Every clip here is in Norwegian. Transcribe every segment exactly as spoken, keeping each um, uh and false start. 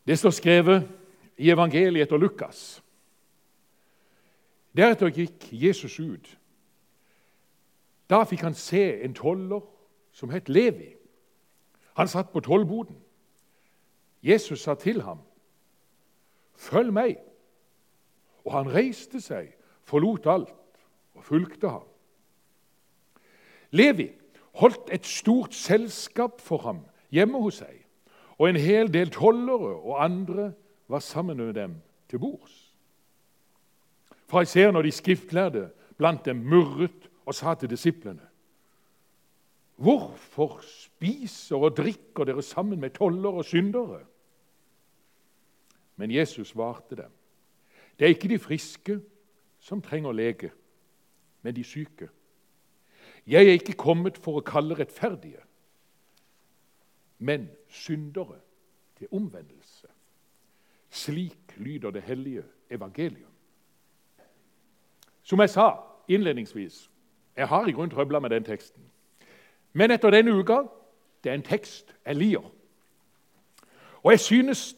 Det står skrevet i evangeliet etter Lukas. Deretter gikk Jesus ut. Da fikk han se en toller som het Levi. Han satt på tollboden. Jesus sa til ham, «Følg meg.» Og han reiste seg, forlot alt og fulgte ham. Levi holdt et stort selskap for ham hjemme hos seg, og en hel del tollere og andre var sammen med dem til bords. Fariseerne og de skriftlærde blant dem murret og sa til disiplene, «Hvorfor spiser og drikker dere sammen med tollere og syndere?» Men Jesus svarte dem, «Det er ikke de friske som trenger lege, men de syke. Jeg er ikke kommet for å kalle rettferdige, men syndere til omvendelse.» Slik lyder det hellige evangelium. Som jeg sa innledningsvis, jeg har i grunn trøblet med den teksten. Men etter denne uka, det er en tekst jeg liker. Og jeg synes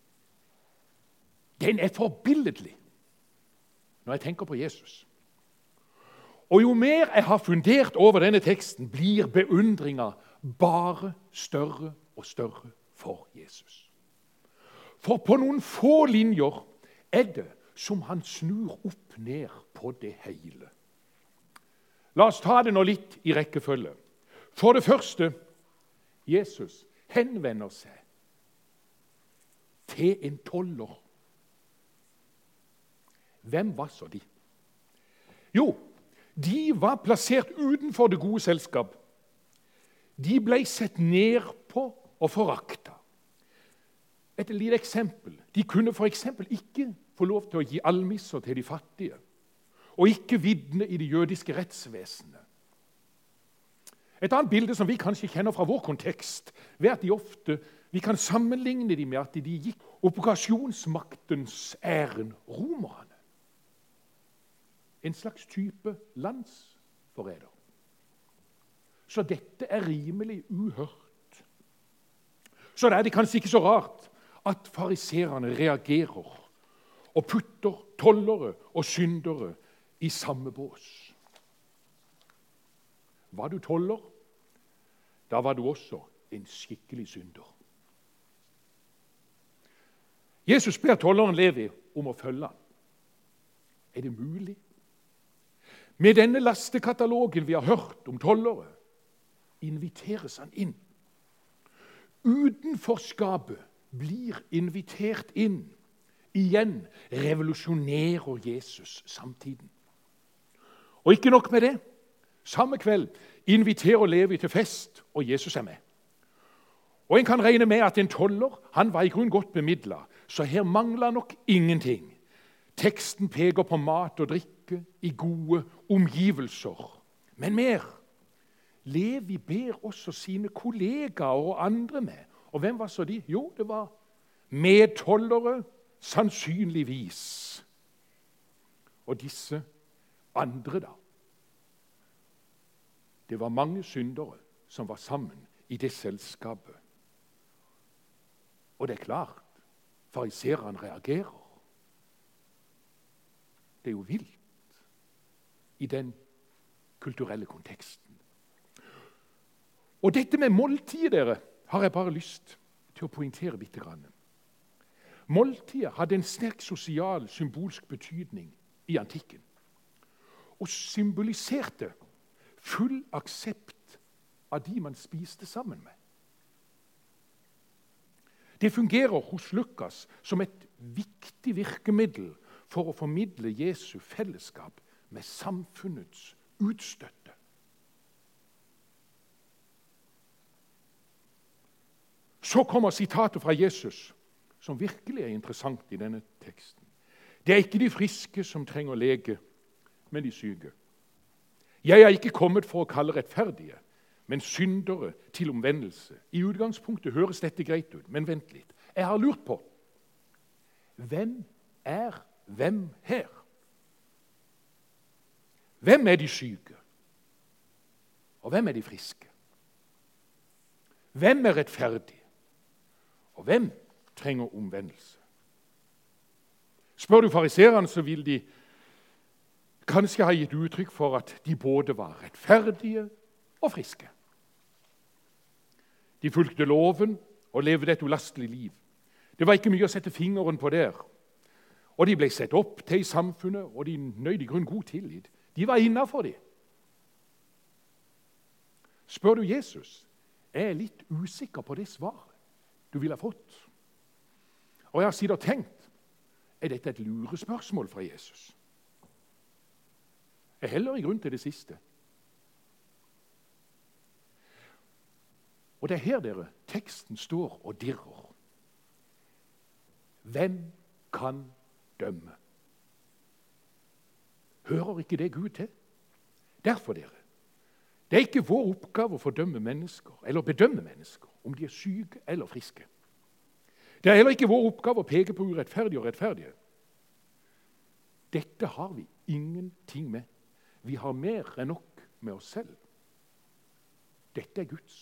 den er forbilledlig når jeg tenker på Jesus. Og jo mer jeg har fundert over denne teksten, blir beundringen bare større og større for Jesus. For på noen få linjer er det som han snur opp ned på det hele. La oss ta det nå litt i rekkefølge. For det første, Jesus henvender seg til en toller. Hvem var så de? Jo, de var plassert utenfor det gode selskap. De ble sett ned på og forakta. Et lite eksempel. De kunne for eksempel ikke få lov til å gi almisser til de fattige, og ikke vitne i det jødiske rettsvesenet. Et annet bilde som vi kanskje kjenner fra vår kontekst, ved at de ofte, vi kan sammenligne dem med at de gikk okkupasjonsmaktens æren, romerne. En slags type landsforræder. Så dette er rimelig uhørt. Så det er det kanskje ikke så rart at fariserene reagerer og putter tollere og syndere i samme bås. Var du toller, da var du også en skikkelig synder. Jesus ber tolleren Levi om å følge han. Er det mulig? Med denne lastekatalogen vi har hørt om tollere, inviteres han inn. Utenforskapet blir invitert inn. Igjen revolusjonerer Jesus samtiden. Og ikke nok med det. Samme kveld inviterer Levi til fest, og Jesus er med. Og en kan regne med at en toller, han var i grunn godt bemidlet, så her mangler nok ingenting. Teksten peker på mat og drikke i gode omgivelser. Men mer. Levi ber også sine kollegaer og andre med. Og hvem var så de? Jo, det var medtollere, sannsynligvis. Og disse andre da. Det var mange syndere som var sammen i det selskapet. Og det er klart, fariserene reagerer. Det er jo vilt i den kulturelle konteksten. Og dette med måltidet, dere, har jeg bare lyst til å poengtere bitte grann. Måltidet hadde en sterk sosial, symbolsk betydning i antikken. Og symboliserte full aksept av de man spiste sammen med. Det fungerer hos Lukas som et viktig virkemiddel for å formidle Jesu fellesskap med samfunnets utstøtte. Så kommer sitatet fra Jesus, som virkelig er interessant i denne teksten. Det er ikke de friske som trenger lege, men de syke. Jeg er ikke kommet for å kalle rettferdige, men syndere til omvendelse. I utgangspunktet høres dette greit ut, men vent litt. Jeg har lurt på, hvem er hvem her? Hvem er de syke? Og hvem er de friske? Hvem er rettferdig? Og hvem trenger omvendelse. Spør du fariserene, så vil de kanskje ha gitt uttrykk for at de både var rettferdige og friske. De fulgte loven og levde et ulastelig liv. Det var ikke mye å sette fingeren på der. Og de ble sett opp til i samfunnet, og de nøyd i grunn god tillit. De var innenfor det. Spør du Jesus, jeg er litt usikker på det svaret du ville ha fått. Og jeg har siden tenkt, er dette et lurespørsmål fra Jesus? Jeg heller i grunn til det siste. Og det er her dere, teksten står og dirrer. Hvem kan dømme? Hører ikke det Gud til? Derfor, dere, det er ikke vår oppgave å fordømme mennesker, eller bedømme mennesker, om de er syke eller friske. Det er heller ikke vår oppgave å peke på urettferdige og rettferdige. Dette har vi ingenting med. Vi har mer enn nok med oss selv. Dette er Guds.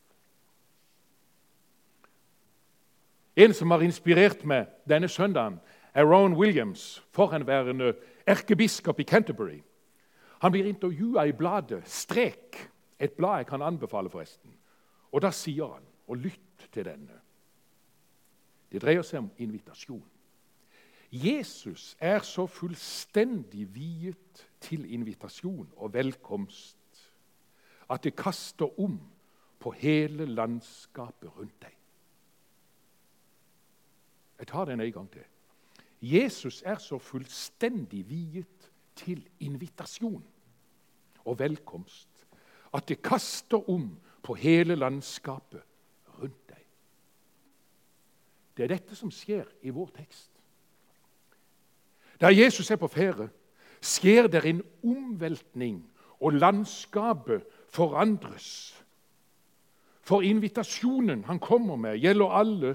En som har inspirert meg denne søndagen, er Rowan Williams, forhenværende erkebiskop i Canterbury. Han blir intervjuet i bladet Strek, et blad jeg kan anbefale forresten. Og da sier han, og lytt til denne, det dreier seg om invitasjon. Jesus er så fullstendig viet til invitasjon og velkomst at det kaster om på hele landskapet rundt deg. Jeg tar den en gang til. Jesus er så fullstendig viet til invitasjon og velkomst at det kaster om på hele landskapet rundt deg. Det er dette som skjer i vår tekst. Der Jesus er på ferde, skjer det en omveltning, og landskapet forandres. For invitasjonen han kommer med, gjelder alle,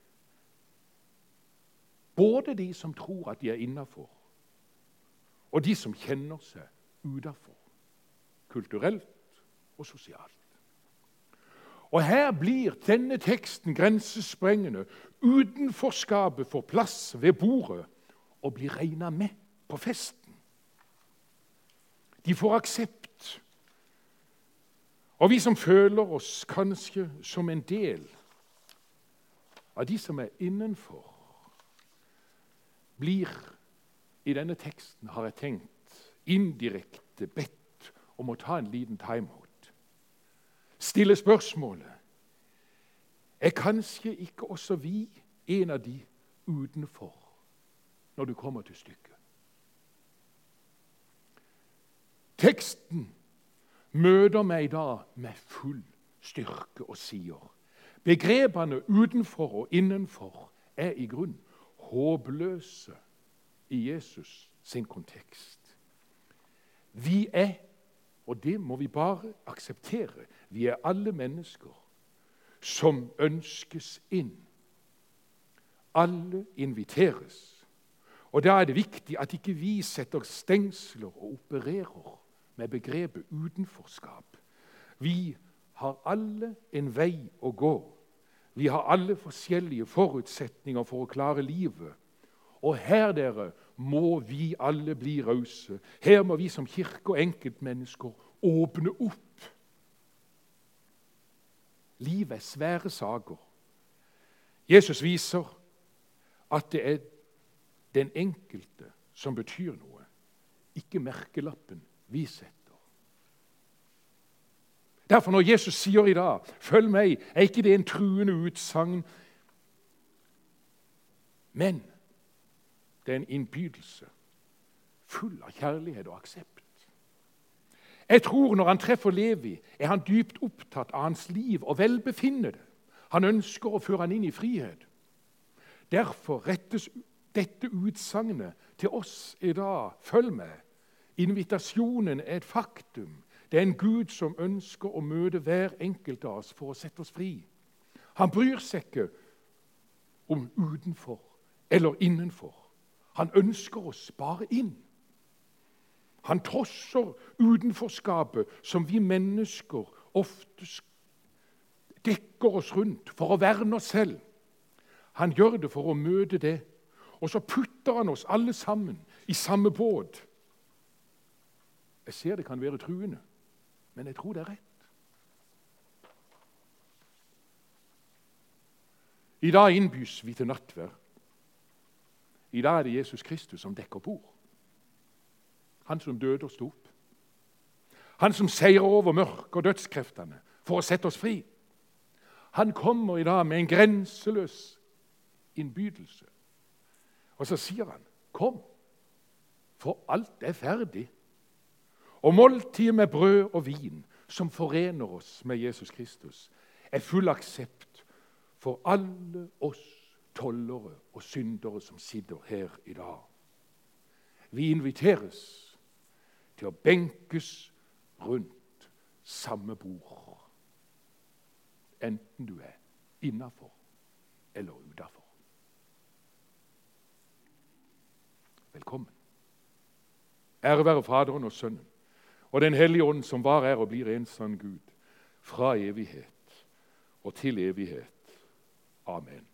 både de som tror at de er innenfor, og de som kjenner seg utenfor, kulturelt og sosialt. Og her blir denne teksten grensesprengende. Utenforskapet får plass ved bordet og blir regnet med på festen. De får aksept. Og vi som føler oss kanskje som en del av de som er innenfor, blir i denne teksten, har jeg tenkt, indirekte bedt om å ta en liten timeout. Stille spørsmålet, er kanskje ikke også vi en av de utenfor når du kommer til stykket? Teksten møter meg da med full styrke og sier, begrepene utenfor og innenfor er i grunn håpløse i Jesus sin kontekst. Vi er, og det må vi bare akseptere, vi er alle mennesker som ønskes inn. Alle inviteres. Og da er det viktig at ikke vi setter stengsler og opererer med begrepet utenforskap. Vi har alle en vei å gå. Vi har alle forskjellige forutsetninger for å klare livet. Og her, dere, må vi alle bli rause. Her må vi som kirke og enkeltmennesker åpne opp. Livet er svære saker. Jesus viser at det er den enkelte som betyr noe, ikke merkelappen vi setter. Derfor når Jesus sier i dag, følg meg, er ikke det en truende utsagn, men det er en innbydelse, full av kjærlighet og aksept. Jeg tror når han treffer Levi, er han dypt opptatt av hans liv og velbefinnende. Han ønsker å føre han inn i frihet. Derfor rettes dette utsagnet til oss i dag. Følg med. Invitasjonen er et faktum. Det er en Gud som ønsker å møte hver enkelt av oss for å sette oss fri. Han bryr seg ikke om utenfor eller innenfor. Han ønsker oss bare inn. Han trosser utenforskapet som vi mennesker ofte dekker oss rundt for å verne oss selv. Han gjør det for å møte det. Og så putter han oss alle sammen i samme båt. Jeg ser det kan være truende, men jeg tror det er rett. I dag innbys vi til nattverd. I dag er det Jesus Kristus som dekker bord. Han som døde og sto opp. Han som seirer over mørk og dødskreftene for å sette oss fri. Han kommer i dag med en grenseløs innbydelse. Og så sier han, kom, for alt er ferdig. Og måltidet med brød og vin, som forener oss med Jesus Kristus, er full aksept for alle oss tollere og syndere som sitter her i dag. Vi inviteres til å benkes rundt samme bord, enten du er innenfor eller utenfor. Velkommen. Ære være Faderen og Sønnen og Den hellige ånd, som var, er og blir en sann Gud, fra evighet og til evighet. Amen.